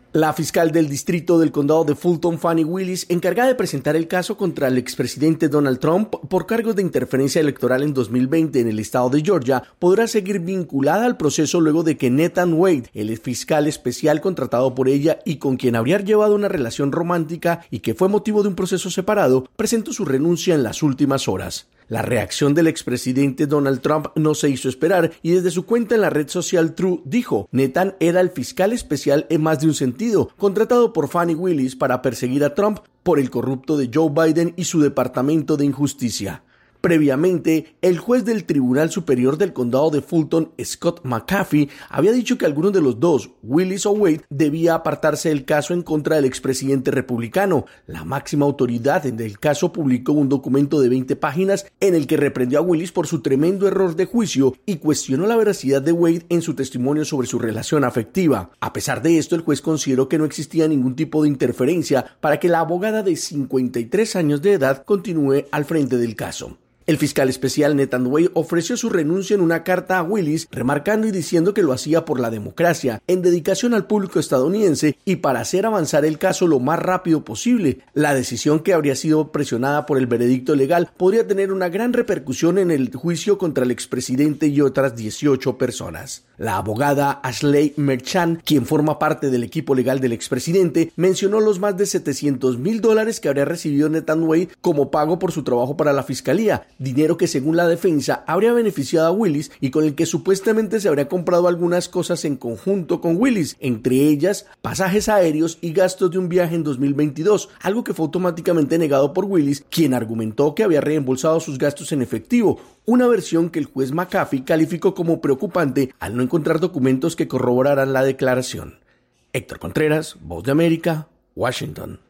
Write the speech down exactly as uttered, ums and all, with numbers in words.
La fiscal del distrito del condado de Fulton, Fani Willis, encargada de presentar el caso contra el expresidente Donald Trump por cargos de interferencia electoral en dos mil veinte en el estado de Georgia, podrá seguir vinculada al proceso luego de que Nathan Wade, el fiscal especial contratado por ella y con quien habría llevado una relación romántica y que fue motivo de un proceso separado, presentó su renuncia en las últimas horas. La reacción del expresidente Donald Trump no se hizo esperar y desde su cuenta en la red social True dijo: Nathan era el fiscal especial en más de un sentido, contratado por Fani Willis para perseguir a Trump por el corrupto de Joe Biden y su departamento de injusticia. Previamente, el juez del Tribunal Superior del Condado de Fulton, Scott McAfee, había dicho que alguno de los dos, Willis o Wade, debía apartarse del caso en contra del expresidente republicano. La máxima autoridad del caso publicó un documento de veinte páginas en el que reprendió a Willis por su tremendo error de juicio y cuestionó la veracidad de Wade en su testimonio sobre su relación afectiva. A pesar de esto, el juez consideró que no existía ningún tipo de interferencia para que la abogada de cincuenta y tres años de edad continúe al frente del caso. El fiscal especial Nathan Wade ofreció su renuncia en una carta a Willis, remarcando y diciendo que lo hacía por la democracia, en dedicación al público estadounidense y para hacer avanzar el caso lo más rápido posible. La decisión, que habría sido presionada por el veredicto legal, podría tener una gran repercusión en el juicio contra el expresidente y otras dieciocho personas. La abogada Ashley Merchant, quien forma parte del equipo legal del expresidente, mencionó los más de setecientos mil dólares que habría recibido Nathan Wade como pago por su trabajo para la fiscalía, dinero que según la defensa habría beneficiado a Willis y con el que supuestamente se habría comprado algunas cosas en conjunto con Willis, entre ellas pasajes aéreos y gastos de un viaje en dos mil veintidós, algo que fue automáticamente negado por Willis, quien argumentó que había reembolsado sus gastos en efectivo, una versión que el juez McAfee calificó como preocupante al no encontrar documentos que corroboraran la declaración. Héctor Contreras, Voz de América, Washington.